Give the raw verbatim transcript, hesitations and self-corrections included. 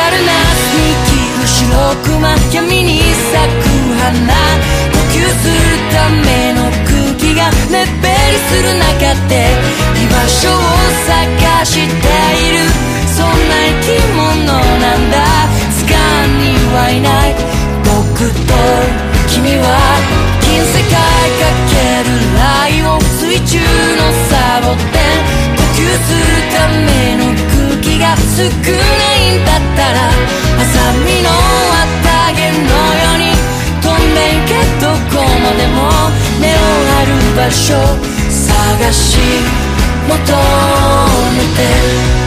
春夏に生きる白熊、闇に咲く花、呼吸するための空気が目減りする中で居場所を探している、そんな生き物なんだ。図鑑にはいない僕と君は銀世界かけるライオン、水中のサボテン、呼吸するための空気が少ないんだったらハサミの綿毛のように飛んでいけ、どこまでも根を張る場所探し求めて